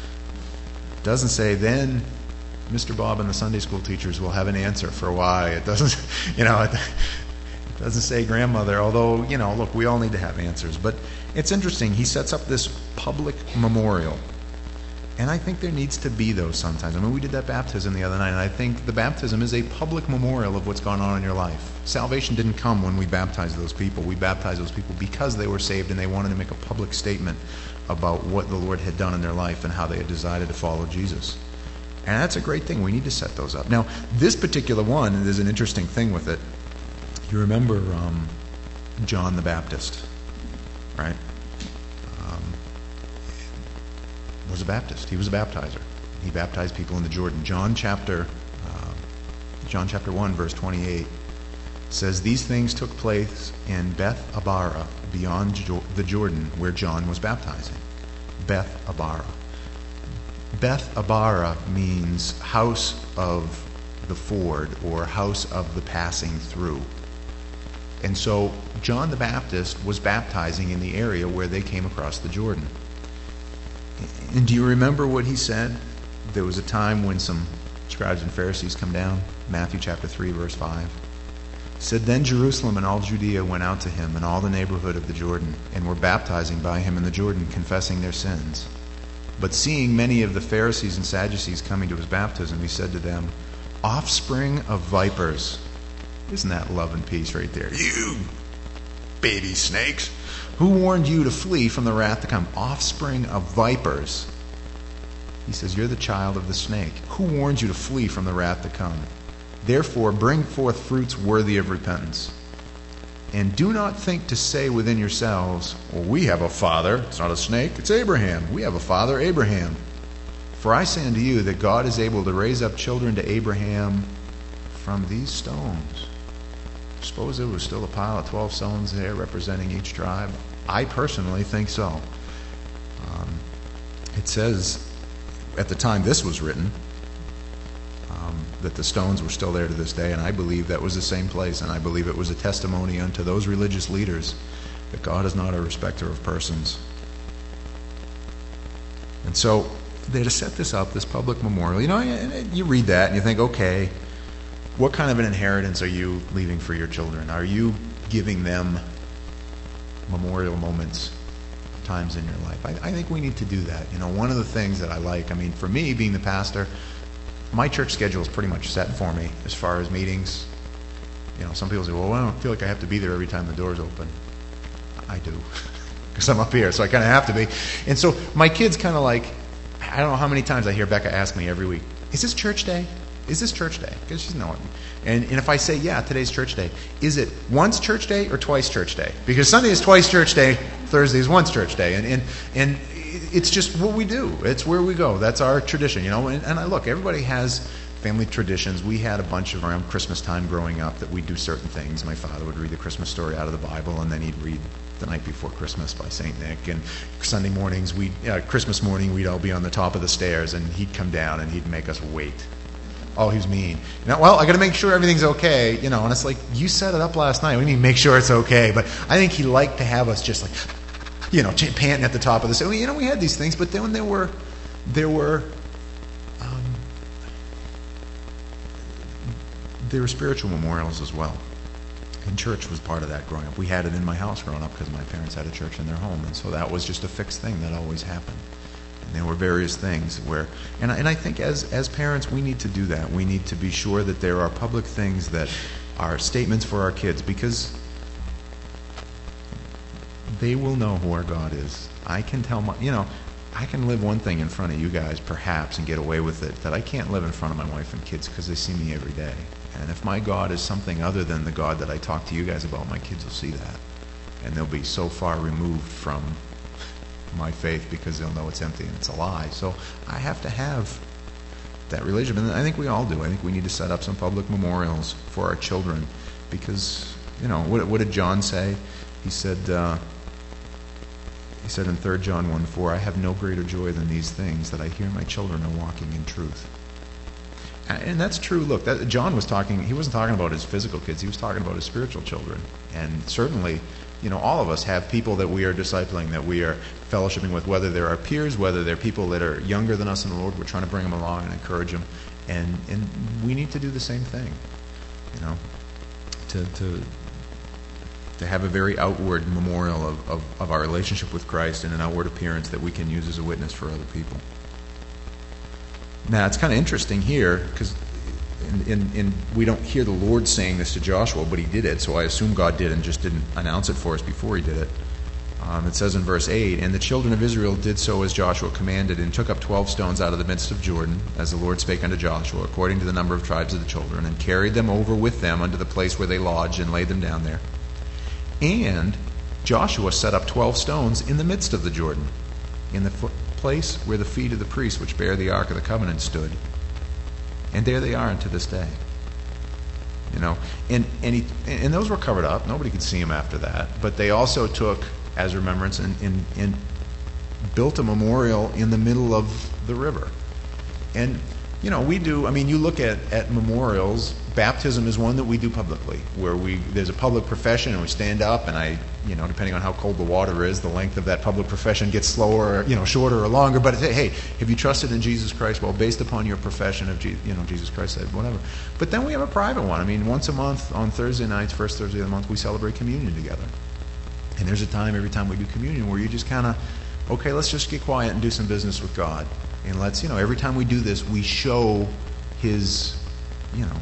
It doesn't say, then Mister Bob and the Sunday school teachers will have an answer for why. It doesn't, you know, it doesn't say grandmother, although, you know, look, we all need to have answers. But it's interesting. He sets up this public memorial. And I think there needs to be those sometimes. I mean, we did that baptism the other night, and I think the baptism is a public memorial of what's gone on in your life. Salvation didn't come when we baptized those people. We baptized those people because they were saved, and they wanted to make a public statement about what the Lord had done in their life and how they had decided to follow Jesus. And that's a great thing. We need to set those up. Now, this particular one, there's an interesting thing with it. You remember um, John the Baptist, right? Um, was a Baptist. He was a baptizer. He baptized people in the Jordan. John chapter, uh, John chapter one, verse twenty-eight says, these things took place in Beth Abara, beyond jo- the Jordan, where John was baptizing. Beth Abara. Beth Abara means house of the ford, or house of the passing through. And so John the Baptist was baptizing in the area where they came across the Jordan. And do you remember what he said? There was a time when some scribes and Pharisees come down. Matthew chapter three, verse five. It said, then Jerusalem and all Judea went out to him, and all the neighborhood of the Jordan, and were baptizing by him in the Jordan, confessing their sins. But seeing many of the Pharisees and Sadducees coming to his baptism, he said to them, offspring of vipers. Isn't that love and peace right there? You baby snakes. Who warned you to flee from the wrath to come? Offspring of vipers. He says, you're the child of the snake. Who warned you to flee from the wrath to come? Therefore, bring forth fruits worthy of repentance. And do not think to say within yourselves, well, we have a father. It's not a snake, it's Abraham. We have a father, Abraham. For I say unto you that God is able to raise up children to Abraham from these stones. Suppose there was still a pile of twelve stones there representing each tribe. I personally think so. Um, it says at the time this was written um, that the stones were still there to this day, and I believe that was the same place, and I believe it was a testimony unto those religious leaders that God is not a respecter of persons. And so they're to set this up, this public memorial. You know, you read that and you think, okay, what kind of an inheritance are you leaving for your children? Are you giving them memorial moments, times in your life? I, I think we need to do that. You know, one of the things that I like, I mean, for me, being the pastor, my church schedule is pretty much set for me as far as meetings. You know, some people say, well, I don't feel like I have to be there every time the door's open. I do, because I'm up here, so I kind of have to be. And so my kids kind of like I don't know how many times I hear Becca ask me every week, is this church day? Is this church day? Because she's knowing me. And, and if I say, yeah, today's church day, is it once church day or twice church day? Because Sunday is twice church day, Thursday is once church day. And and, and it's just what we do. It's where we go. That's our tradition, you know. And, and I look, everybody has family traditions. We had a bunch of around Christmas time growing up that we do certain things. My father would read the Christmas story out of the Bible, and then he'd read The Night Before Christmas by Saint Nick. And Sunday mornings, we uh, Christmas morning, we'd all be on the top of the stairs, and he'd come down and he'd make us wait. Oh, he was mean. You know, well, I got to make sure everything's okay. You know, and it's like, you set it up last night. What do you mean, make sure it's okay? But I think he liked to have us just like, you know, panting at the top of the stairs. You know, we had these things, but then there were, there were, um, there were spiritual memorials as well. And church was part of that growing up. We had it in my house growing up because my parents had a church in their home, and so that was just a fixed thing that always happened. And there were various things where, and I, and I think as as parents, we need to do that. We need to be sure that there are public things that are statements for our kids, because they will know who our God is. I can tell my, you know, I can live one thing in front of you guys, perhaps, and get away with it, that I can't live in front of my wife and kids because they see me every day. And if my God is something other than the God that I talk to you guys about, my kids will see that. And they'll be so far removed from my faith because they'll know it's empty and it's a lie. So I have to have that relationship. And I think we all do. I think we need to set up some public memorials for our children because, you know, what, what did John say? He said, uh, he said in Third John one four, I have no greater joy than these things, that I hear my children are walking in truth. And that's true. Look, that, John was talking, he wasn't talking about his physical kids, he was talking about his spiritual children. And certainly, you know, all of us have people that we are discipling, that we are fellowshipping with, whether they're our peers, whether they're people that are younger than us in the Lord. We're trying to bring them along and encourage them. And and we need to do the same thing, you know, to to to have a very outward memorial of, of, of our relationship with Christ and an outward appearance that we can use as a witness for other people. Now, it's kind of interesting here, because in, in, in, we don't hear the Lord saying this to Joshua, but he did it, so I assume God did and just didn't announce it for us before he did it. Um, it says in verse eight, and the children of Israel did so as Joshua commanded, and took up twelve stones out of the midst of Jordan, as the Lord spake unto Joshua, according to the number of tribes of the children, and carried them over with them unto the place where they lodged, and laid them down there. And Joshua set up twelve stones in the midst of the Jordan, in the fo- place where the feet of the priests which bear the ark of the covenant stood. And there they are unto this day. You know, and and, he, and those were covered up. Nobody could see them after that. But they also took, as remembrance, and, and, and built a memorial in the middle of the river. And, you know, we do, I mean, you look at, at memorials, baptism is one that we do publicly, where we there's a public profession and we stand up, and I, you know, depending on how cold the water is, the length of that public profession gets slower, you know, shorter or longer. But it's, hey, have you trusted in Jesus Christ? Well, based upon your profession of, you know, Jesus Christ said, whatever. But then we have a private one. I mean, once a month on Thursday nights, first Thursday of the month, we celebrate communion together. And there's a time every time we do communion where you just kind of, okay, let's just get quiet and do some business with God. And let's, you know, every time we do this, we show his, you know,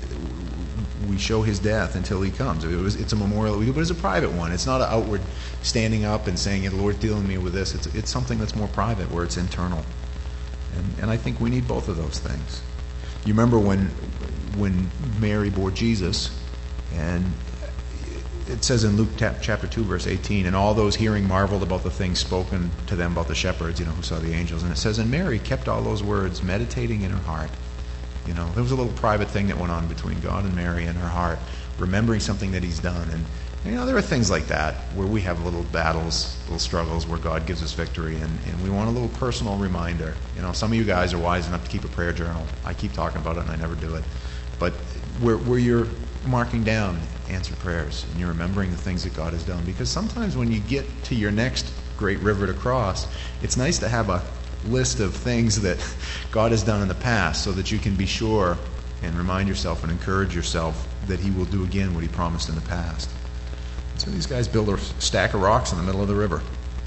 we show his death until he comes. It was, it's a memorial that we do, but it's a private one. It's not an outward standing up and saying, yeah, the Lord's dealing with me with this. It's it's something that's more private, where it's internal. And and I think we need both of those things. You remember when when Mary bore Jesus, and it says in Luke chapter two, verse eighteen, and all those hearing marveled about the things spoken to them about the shepherds, you know, who saw the angels. And it says, and Mary kept all those words, meditating in her heart. You know, there was a little private thing that went on between God and Mary in her heart, remembering something that he's done. And, you know, there are things like that where we have little battles, little struggles where God gives us victory, and, and we want a little personal reminder. You know, some of you guys are wise enough to keep a prayer journal. I keep talking about it and I never do it. But where, where you're marking down answered prayers and you're remembering the things that God has done. Because sometimes when you get to your next great river to cross, it's nice to have a list of things that God has done in the past, so that you can be sure and remind yourself and encourage yourself that he will do again what he promised in the past. So these guys build a stack of rocks in the middle of the river.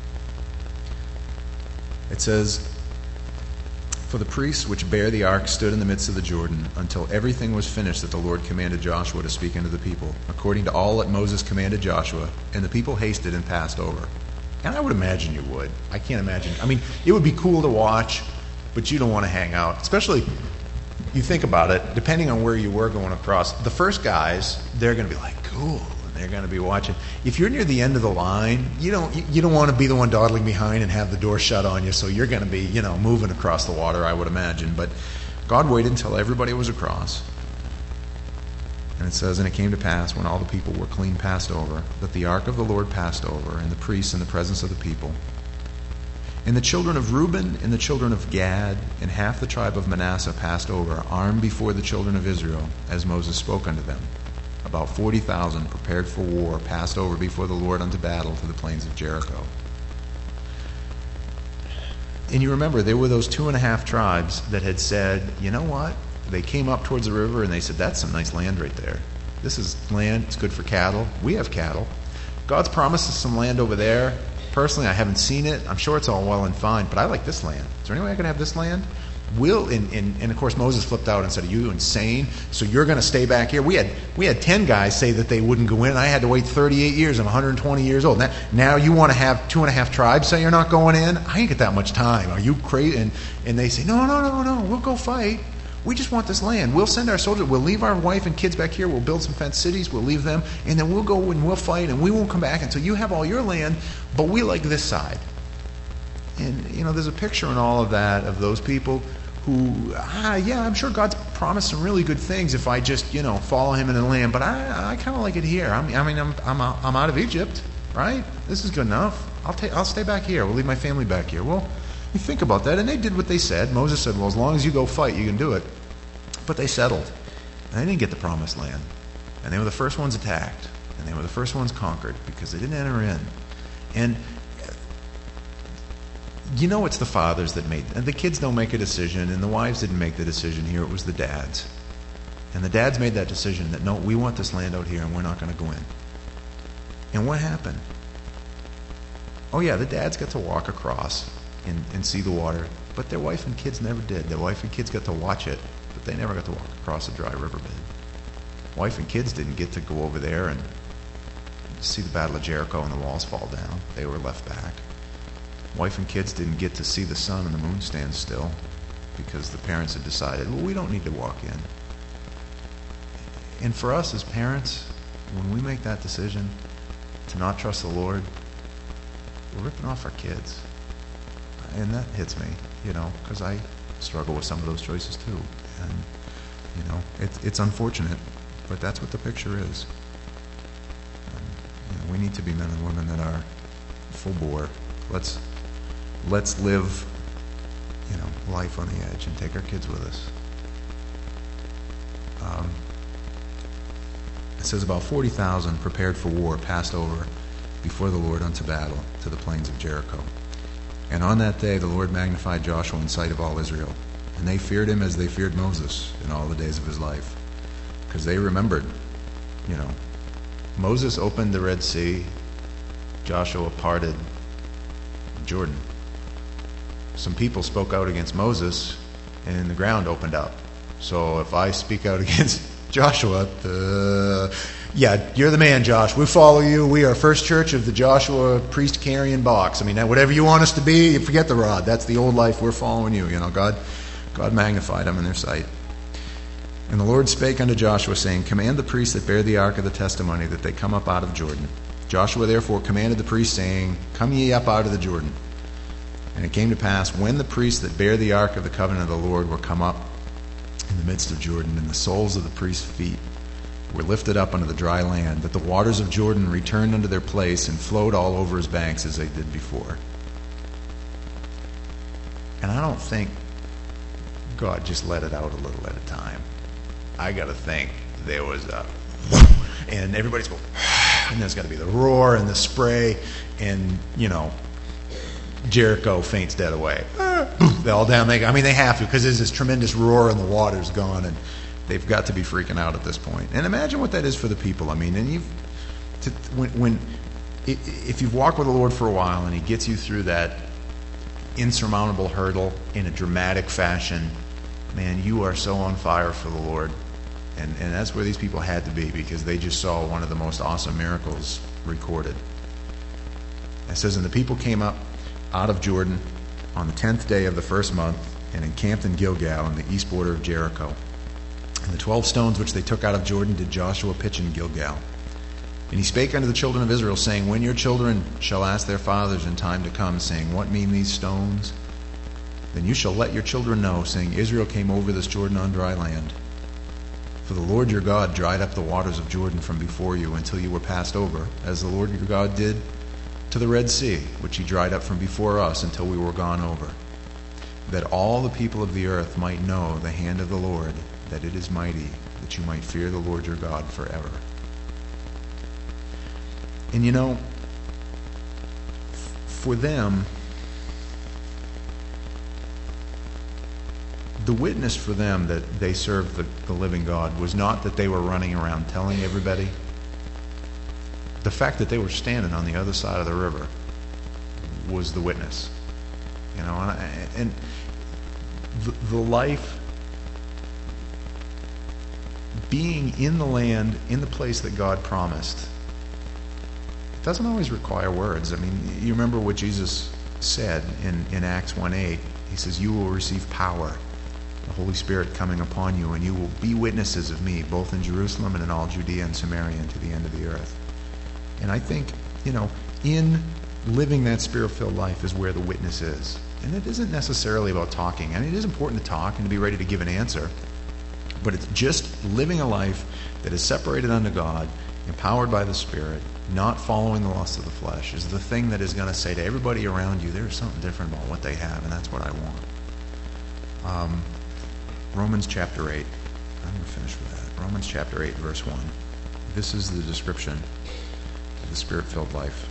It says, for the priests which bear the ark stood in the midst of the Jordan until everything was finished that the Lord commanded Joshua to speak unto the people, according to all that Moses commanded Joshua, and the people hasted and passed over. And I would imagine you would. I can't imagine. I mean, it would be cool to watch but you don't want to hang out. Especially, you think about it, depending on where you were going across, the first guys, they're going to be like, cool, and they're going to be watching. If you're near the end of the line, you don't you don't want to be the one dawdling behind and have the door shut on you, so you're going to be, you know, moving across the water, I would imagine. But God waited until everybody was across. And it says, and it came to pass, when all the people were clean passed over, that the ark of the Lord passed over, and the priests in the presence of the people. And the children of Reuben and the children of Gad and half the tribe of Manasseh passed over, armed before the children of Israel, as Moses spoke unto them. About forty thousand, prepared for war, passed over before the Lord unto battle to the plains of Jericho. And you remember, there were those two and a half tribes that had said, you know what? They came up towards the river and they said, that's some nice land right there. This is land, it's good for cattle. We have cattle. God's promised us some land over there. Personally, I haven't seen it. I'm sure it's all well and fine, but I like this land. Is there any way I can have this land? Will and, and, and of course Moses flipped out and said, are you insane? So you're going to stay back here? We had we had ten guys say that they wouldn't go in, and I had to wait thirty-eight years. I'm one hundred twenty years old. Now, now you want to have two and a half tribes say you're not going in? I ain't got that much time. Are you crazy? And, and they say, no, no, no, no, we'll go fight. We just want this land. We'll send our soldiers. We'll leave our wife and kids back here. We'll build some fenced cities. We'll leave them. And then we'll go and we'll fight, and we won't come back until you have all your land, but we like this side. And, you know, there's a picture in all of that of those people who, ah, yeah, I'm sure God's promised some really good things if I just, you know, follow him in the land. But I, I kind of like it here. I mean, I mean, I'm, I'm, I'm out of Egypt, right? This is good enough. I'll take, I'll stay back here. We'll leave my family back here. Well, you think about that, and they did what they said. Moses said, well, as long as you go fight, you can do it. But they settled. And they didn't get the promised land. And they were the first ones attacked. And they were the first ones conquered because they didn't enter in. And you know it's the fathers that made, and the kids don't make a decision, and the wives didn't make the decision here. It was the dads. And the dads made that decision that, no, we want this land out here, and we're not going to go in. And what happened? Oh, yeah, the dads got to walk across and, and see the water, but their wife and kids never did. Their wife and kids got to watch it, but they never got to walk across a dry riverbed. Wife and kids didn't get to go over there and see the Battle of Jericho and the walls fall down. They were left back. Wife and kids didn't get to see the sun and the moon stand still because the parents had decided, well, we don't need to walk in. And for us as parents, when we make that decision to not trust the Lord, we're ripping off our kids. And that hits me, you know, because I struggle with some of those choices too. And, you know, it, it's unfortunate, but that's what the picture is. And, you know, we need to be men and women that are full bore. Let's let's live, you know, life on the edge and take our kids with us. Um, it says about forty thousand prepared for war passed over before the Lord unto battle to the plains of Jericho. And on that day the Lord magnified Joshua in sight of all Israel. And they feared him as they feared Moses in all the days of his life. Because they remembered, you know, Moses opened the Red Sea, Joshua parted Jordan. Some people spoke out against Moses, and the ground opened up. So if I speak out against Joshua, the, yeah, you're the man, Josh. We follow you. We are First Church of the Joshua Priest Carrying Box. I mean, whatever you want us to be, you forget the rod. That's the old life. We're following you. You know, God, God magnified them in their sight. And the Lord spake unto Joshua, saying, command the priests that bear the ark of the testimony that they come up out of Jordan. Joshua therefore commanded the priests, saying, come ye up out of the Jordan. And it came to pass, when the priests that bear the ark of the covenant of the Lord were come up in the midst of Jordan, and the soles of the priests' feet were lifted up unto the dry land, that the waters of Jordan returned unto their place and flowed all over his banks as they did before. And I don't think God just let it out a little at a time. I got to think there was a, and everybody's going, and there's got to be the roar and the spray, and, you know, Jericho faints dead away. They're all down. They, I mean, they have to, because there's this tremendous roar and the water's gone, and they've got to be freaking out at this point. And imagine what that is for the people. I mean, and you've, to, when, when, if you've walked with the Lord for a while and He gets you through that insurmountable hurdle in a dramatic fashion, man, you are so on fire for the Lord. And, and that's where these people had to be, because they just saw one of the most awesome miracles recorded. It says, and the people came up out of Jordan on the tenth day of the first month, and encamped in Gilgal in the east border of Jericho. And the twelve stones which they took out of Jordan did Joshua pitch in Gilgal. And he spake unto the children of Israel, saying, When your children shall ask their fathers in time to come, saying, What mean these stones? Then you shall let your children know, saying, Israel came over this Jordan on dry land. For the Lord your God dried up the waters of Jordan from before you until you were passed over, as the Lord your God did to the Red Sea, which he dried up from before us until we were gone over, that all the people of the earth might know the hand of the Lord, that it is mighty, that you might fear the Lord your God forever. And you know, for them, the witness for them that they served the, the living God was not that they were running around telling everybody. The fact that they were standing on the other side of the river was the witness. You know, and, and the, the life, being in the land, in the place that God promised, it doesn't always require words. I mean, you remember what Jesus said in, in Acts one eight. He says, you will receive power, the Holy Spirit coming upon you, and you will be witnesses of me, both in Jerusalem and in all Judea and Samaria and to the end of the earth. And I think, you know, in living that Spirit-filled life is where the witness is. And it isn't necessarily about talking. I mean, it is important to talk and to be ready to give an answer. But it's just living a life that is separated unto God, empowered by the Spirit, not following the lust of the flesh, is the thing that is going to say to everybody around you, there's something different about what they have, and that's what I want. Um, Romans chapter eight. I'm going to finish with that. Romans chapter eight, verse one. This is the description of the Spirit-filled life.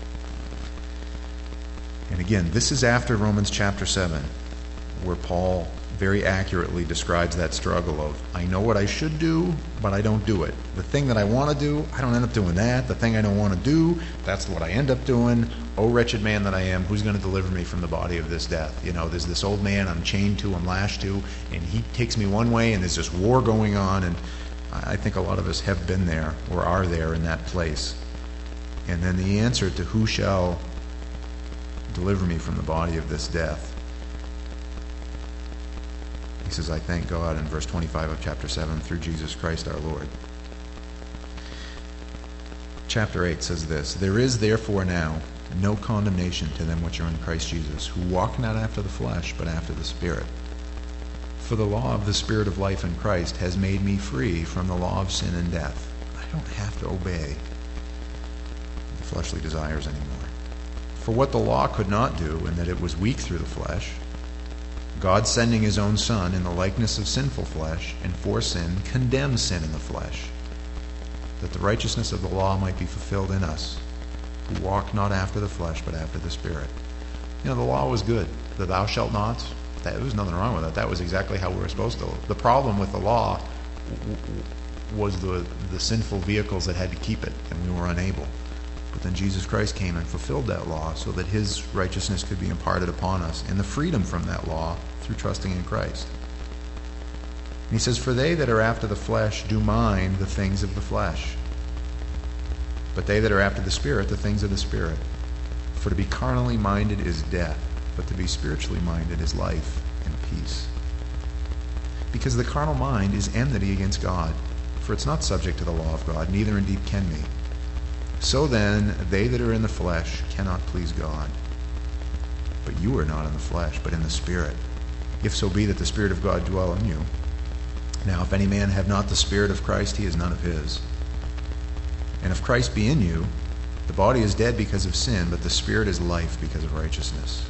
And again, this is after Romans chapter seven, where Paul very accurately describes that struggle of, I know what I should do, but I don't do it. The thing that I want to do, I don't end up doing that. The thing I don't want to do, that's what I end up doing. Oh, wretched man that I am, who's going to deliver me from the body of this death? You know, there's this old man I'm chained to, I'm lashed to, and he takes me one way, and there's this war going on, and I think a lot of us have been there or are there in that place. And then the answer to who shall deliver me from the body of this death, he says, I thank God, in verse twenty-five of chapter seven, through Jesus Christ our Lord. Chapter eight says this, there is therefore now no condemnation to them which are in Christ Jesus, who walk not after the flesh, but after the Spirit. For the law of the Spirit of life in Christ has made me free from the law of sin and death. I don't have to obey the fleshly desires anymore. For what the law could not do, in that it was weak through the flesh, God sending his own Son in the likeness of sinful flesh, and for sin condemned sin in the flesh, that the righteousness of the law might be fulfilled in us, who walk not after the flesh, but after the Spirit. You know, the law was good. The thou shalt not, that, there was nothing wrong with that. That was exactly how we were supposed to live. The problem with the law w- w- was the, the sinful vehicles that had to keep it, and we were unable. But then Jesus Christ came and fulfilled that law so that his righteousness could be imparted upon us, and the freedom from that law through trusting in Christ. And he says, for they that are after the flesh do mind the things of the flesh, but they that are after the Spirit, the things of the Spirit. For to be carnally minded is death, but to be spiritually minded is life and peace. Because the carnal mind is enmity against God, for it's not subject to the law of God, neither indeed can be. So then, they that are in the flesh cannot please God. But you are not in the flesh, but in the Spirit, if so be that the Spirit of God dwell in you. Now, if any man have not the Spirit of Christ, he is none of his. And if Christ be in you, the body is dead because of sin, but the Spirit is life because of righteousness.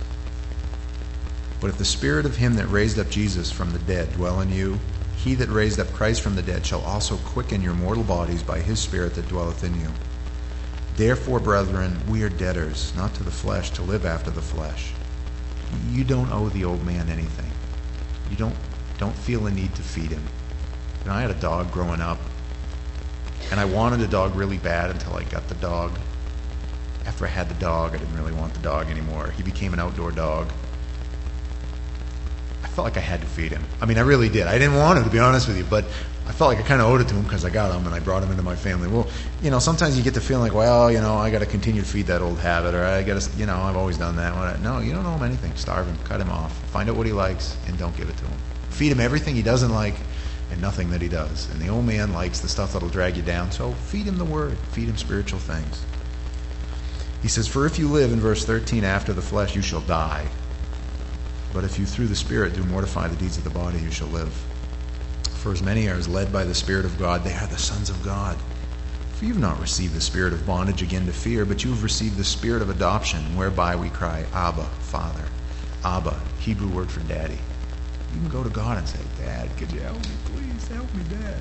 But if the Spirit of him that raised up Jesus from the dead dwell in you, he that raised up Christ from the dead shall also quicken your mortal bodies by his Spirit that dwelleth in you. Therefore, brethren, we are debtors, not to the flesh, to live after the flesh. You don't owe the old man anything. You don't don't feel a need to feed him. You know, I had a dog growing up, and I wanted a dog really bad until I got the dog. After I had the dog, I didn't really want the dog anymore. He became an outdoor dog. I felt like I had to feed him. I mean, I really did. I didn't want him, to be honest with you, but I felt like I kind of owed it to him because I got him and I brought him into my family. Well, you know, sometimes you get the feeling like, well, you know, I got to continue to feed that old habit, or I got to, you know, I've always done that. No, you don't owe him anything. Starve him, cut him off, find out what he likes, and don't give it to him. Feed him everything he doesn't like and nothing that he does. And the old man likes the stuff that'll drag you down, so feed him the word, feed him spiritual things. He says, for if you live, in verse thirteen, after the flesh, you shall die. But if you through the Spirit do mortify the deeds of the body, you shall live. For as many are as led by the Spirit of God, they are the sons of God. For you have not received the spirit of bondage again to fear, but you have received the spirit of adoption, whereby we cry, Abba, Father. Abba, Hebrew word for daddy. You can go to God and say, Dad, could you help me, please? Help me, Dad.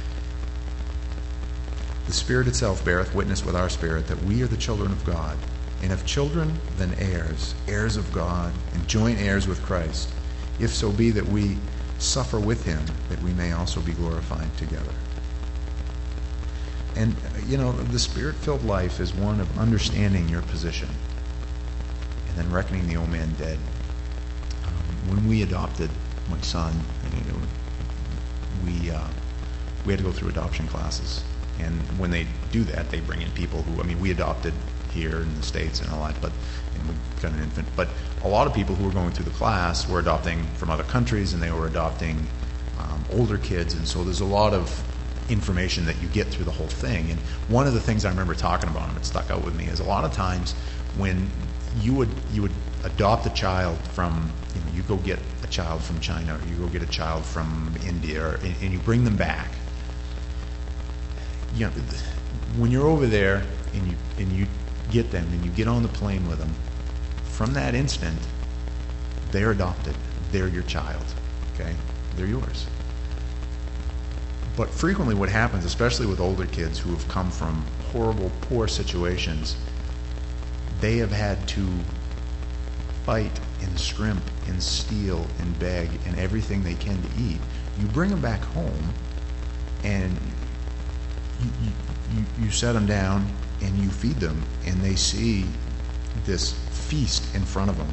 The Spirit itself beareth witness with our spirit that we are the children of God. And if children, then heirs, heirs of God, and joint heirs with Christ, if so be that we suffer with him, that we may also be glorified together. And, you know, the Spirit-filled life is one of understanding your position and then reckoning the old man dead. Um, when we adopted my son, you know, we, uh, we had to go through adoption classes. And when they do that, they bring in people who, I mean, we adopted here in the States and all that, but and we got an infant. But a lot of people who were going through the class were adopting from other countries, and they were adopting um, older kids. And so there's a lot of information that you get through the whole thing. And one of the things I remember talking about, and it stuck out with me, is a lot of times when you would you would adopt a child from, you know, you go get a child from China, or you go get a child from India, or, and, and you bring them back. You know, when you're over there and you and you get them and you get on the plane with them, from that instant, they're adopted. They're your child. Okay? They're yours. But frequently what happens, especially with older kids who have come from horrible, poor situations, they have had to fight and scrimp and steal and beg and everything they can to eat. You bring them back home and you, you, you, you set them down and you feed them, and they see this feast in front of them.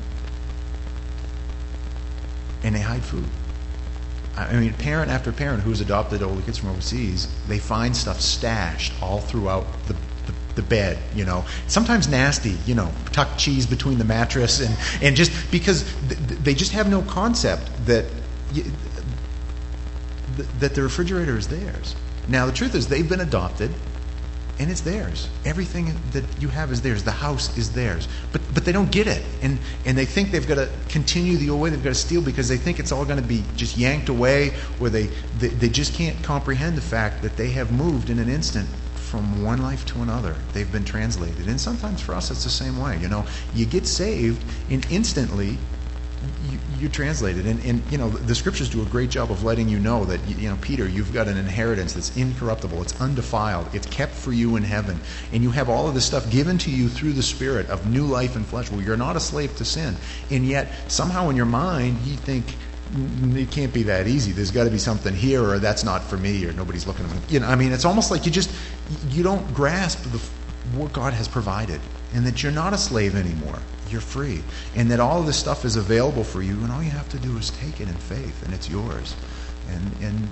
And they hide food. I mean, parent after parent who's adopted older kids from overseas, they find stuff stashed all throughout the, the, the bed, you know. Sometimes nasty, you know, tucked cheese between the mattress, and, and just because th- they just have no concept that you, th- that the refrigerator is theirs. Now, the truth is they've been adopted, and it's theirs. Everything that you have is theirs. The house is theirs. But but they don't get it. And and they think they've got to continue the old way. They've got to steal because they think it's all going to be just yanked away, or they, they, they just can't comprehend the fact that they have moved in an instant from one life to another. They've been translated. And sometimes for us it's the same way. You know, you get saved and instantly You, you're translated, and, and you know the scriptures do a great job of letting you know that, you know, Peter, you've got an inheritance that's incorruptible, it's undefiled, it's kept for you in heaven, and you have all of this stuff given to you through the Spirit of new life and flesh. Well, you're not a slave to sin, and yet somehow in your mind you think it can't be that easy. There's got to be something here, or that's not for me, or nobody's looking at me. You know, I mean, it's almost like you just you don't grasp the, what God has provided, and that you're not a slave anymore. You're free. And that all of this stuff is available for you, and all you have to do is take it in faith, and it's yours. And and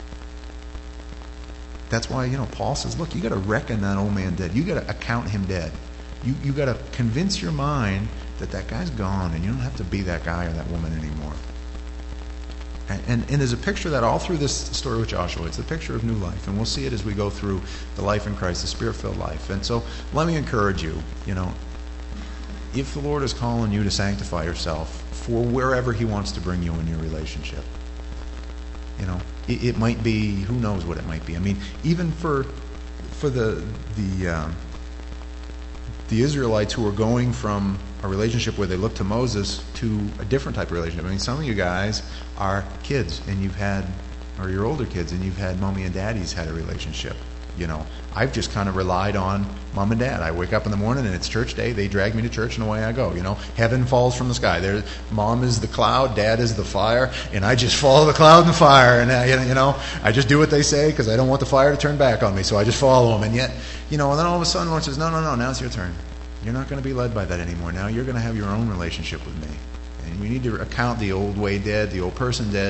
that's why, you know, Paul says, look, you got to reckon that old man dead. You got to account him dead. You you got to convince your mind that that guy's gone, and you don't have to be that guy or that woman anymore. And, and, and there's a picture of that all through this story with Joshua. It's the picture of new life, and we'll see it as we go through the life in Christ, the Spirit-filled life. And so let me encourage you, you know, if the Lord is calling you to sanctify yourself for wherever he wants to bring you in your relationship, you know, it, it might be, who knows what it might be. I mean, even for for the the um, the Israelites who are going from a relationship where they look to Moses to a different type of relationship. I mean, some of you guys are kids, and you've had, or you're older kids, and you've had mommy and daddy's had a relationship. You know, I've just kind of relied on mom and dad. I wake up in the morning and it's church day. They drag me to church and away I go. You know, heaven falls from the sky. There, mom is the cloud, dad is the fire, and I just follow the cloud and the fire. And uh, you know, I just do what they say because I don't want the fire to turn back on me. So I just follow them. And yet, you know, and then all of a sudden, one says, "No, no, no. Now it's your turn. You're not going to be led by that anymore. Now you're going to have your own relationship with me, and you need to account the old way dead, the old person dead,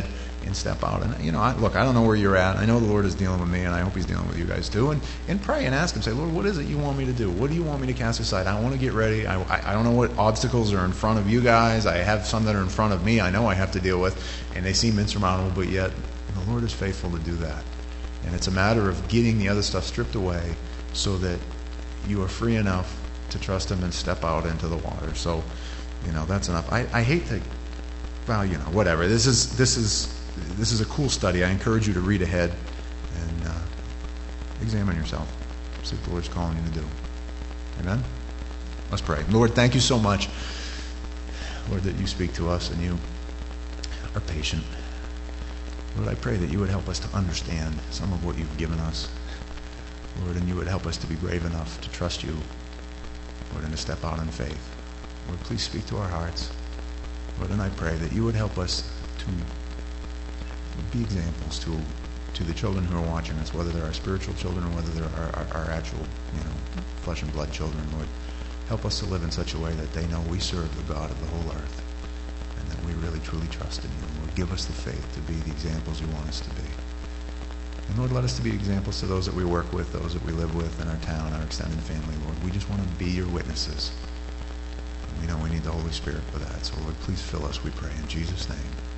and step out. And, you know, I, look, I don't know where you're at. I know the Lord is dealing with me, and I hope he's dealing with you guys too. And, and pray and ask him, say, Lord, what is it you want me to do? What do you want me to cast aside? I want to get ready. I, I, I don't know what obstacles are in front of you guys. I have some that are in front of me I know I have to deal with, and they seem insurmountable, but yet the Lord is faithful to do that. And it's a matter of getting the other stuff stripped away so that you are free enough to trust him and step out into the water. So, you know, that's enough. I, I hate to, well, you know, whatever. This is this is this is a cool study. I encourage you to read ahead and uh, examine yourself. See what the Lord's calling you to do. Amen? Let's pray. Lord, thank you so much, Lord, that you speak to us and you are patient. Lord, I pray that you would help us to understand some of what you've given us, Lord, and you would help us to be brave enough to trust you, Lord, and to step out in faith. Lord, please speak to our hearts. Lord, and I pray that you would help us to be examples to to the children who are watching us, whether they're our spiritual children or whether they're our, our, our actual, you know, flesh and blood children. Lord, help us to live in such a way that they know we serve the God of the whole earth and that we really truly trust in you. Lord, give us the faith to be the examples you want us to be. And Lord, let us to be examples to those that we work with, those that we live with in our town, our extended family. Lord, we just want to be your witnesses. And we know we need the Holy Spirit for that. So Lord, please fill us, we pray, in Jesus' name.